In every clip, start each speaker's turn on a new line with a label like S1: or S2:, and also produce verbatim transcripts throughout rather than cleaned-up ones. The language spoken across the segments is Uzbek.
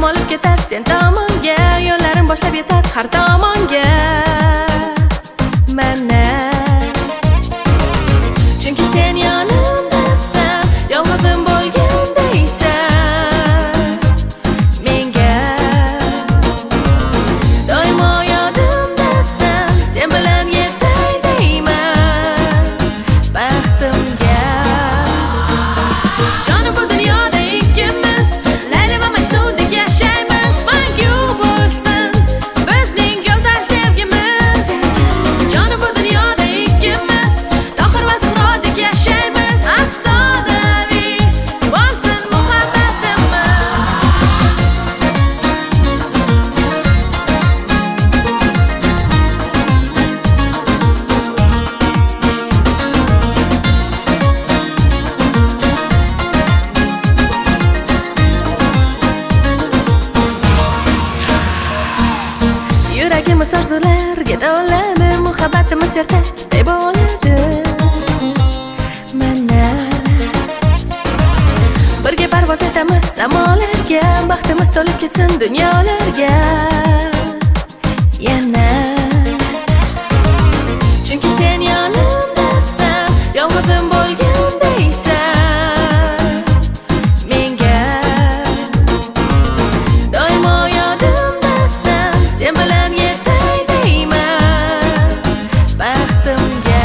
S1: olib ketar sen tomonga, yo'llarim boshlab yetar har tomonga mana. Chunki sen yonimdasan, yolg'izim bo'lgandaysan menga. Doimo yodimdasan, sen bilan yetay deyman baxtimga. Jonim bu dunyoda ikkimiz, Layli va Majnundek yashaymiz. Mangu bo'lsin bizning go'zal sevgimiz. Jonim bu dunyoda ikkimiz, Tohir va Zuhrodek yashaymiz. Afsonaviy bo'lsin muhabbatimiz. Yuragimiz orzularga dolanib, muhabbatimiz ertakday bo'ladi mana. Birga parvoz etamiz samolarga, baxtimiz to'lib ketsin dunyolarga yana. Chunki sen yonimdasan, yolg'izim bo'lgandaysan menga. Doimo yodimdasan, sen bilan yetay deyman baxtimga.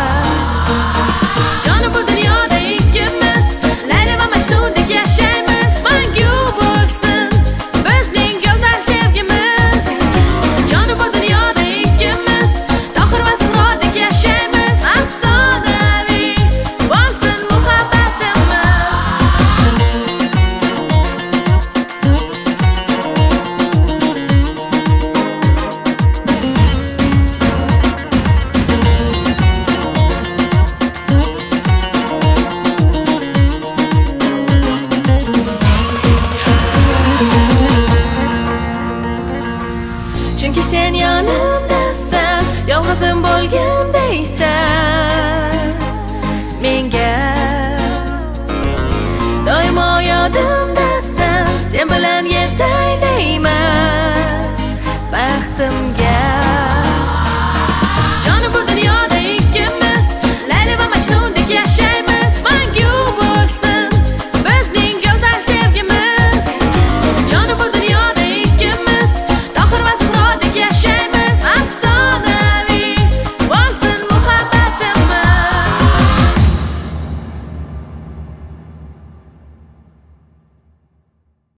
S1: Jonim bu dunyoda ikkimiz, Layli va Majnundek yashaymiz. Mangu bo'lsin bizning go'zal sevgimiz. Jonim bu dunyoda ikkimiz, Tohir va Zuhrodek yashaymiz. Afsonaviy bo'lsin muhabbatimiz. Chunki sen yonimdasan, yolg'izim bo'lgandaysan menga. Doimo yodimdasan, sen bilan